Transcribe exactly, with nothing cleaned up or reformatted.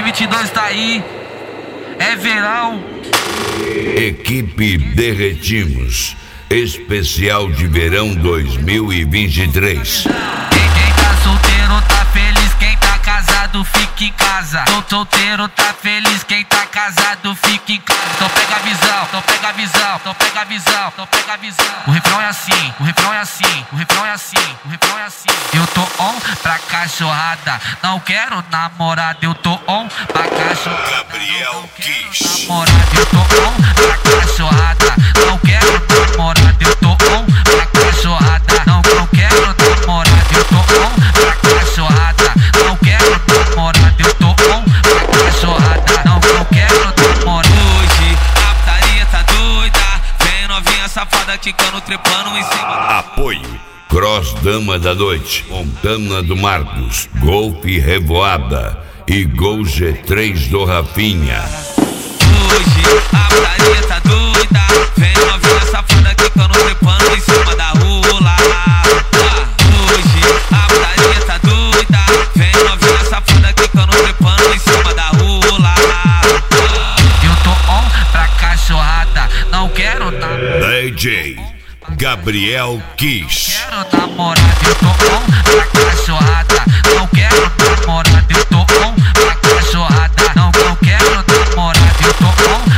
mil e vinte e dois tá aí, é verão. Equipe Derretimos, especial de verão dois mil e vinte e três. Quem, quem tá solteiro tá feliz, quem tá casado fica em casa. Tô solteiro tá feliz, quem tá casado fica em casa. Então pega a visão, então pega a visão, então pega a visão, então pega a visão. O refrão é assim, o refrão é assim, o refrão é assim, o refrão é assim. Eu tô on pra cachorrada, não quero namorada. Eu tô on pra cachorrada, Gabriel Kiss. namorada. Eu tô on pra cachorrada, não quero namorada. Eu tô on pra cachorrada, não, não quero namorada. Eu tô on pra cachorrada, não quero namorada. Eu tô on pra cachorrada, não, não quero namorada. Hoje a putaria tá doida, vem novinha safada quicando, trepando em cima. Apoio Cross Dama da Noite, Montana do Marcos, Golf Revoada e Gol G três do Rafinha. Hoje a putaria tá doida, vem novinha safada quicando, trepando em cima da rola. Hoje a putaria tá doida, vem novinha safada quicando, trepando em cima da rola. Eu tô on pra cachorrada, não quero namorada. D J Gabriel Kiss. Quero namorada, eu tô on pra cachorrada, não quero namorada. Eu tô on pra cachorrada, não, não quero namorada. Eu tô on